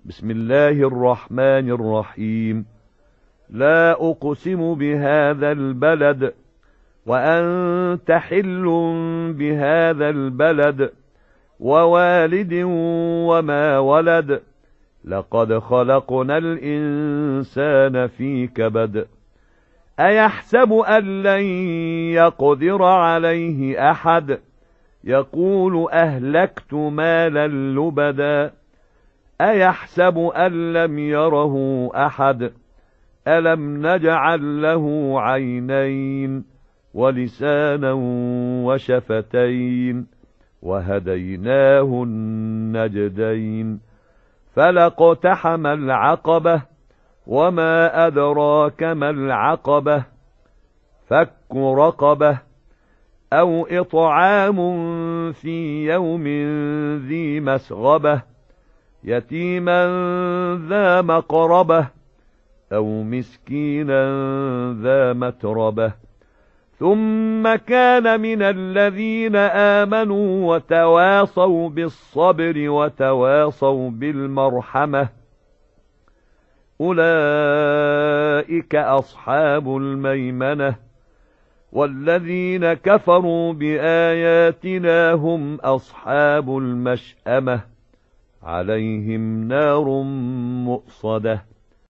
بسم الله الرحمن الرحيم. لا أقسم بهذا البلد وأنت حل بهذا البلد ووالد وما ولد. لقد خلقنا الإنسان في كبد. أيحسب أن لن يقدر عليه أحد؟ يقول أهلكت مالا لبدا. أيحسب أن لم يره أحد؟ ألم نجعل له عينين ولسانا وشفتين وهديناه النجدين. فلاقتحم العقبة وما أدراك ما العقبة. فك رقبة أو إطعام في يوم ذي مسغبة يتيما ذا مقربة أو مسكينا ذا متربة. ثم كان من الذين آمنوا وتواصوا بالصبر وتواصوا بالمرحمة أولئك أصحاب الميمنة. والذين كفروا بآياتنا هم أصحاب المشأمة عليهم نار مؤصدة.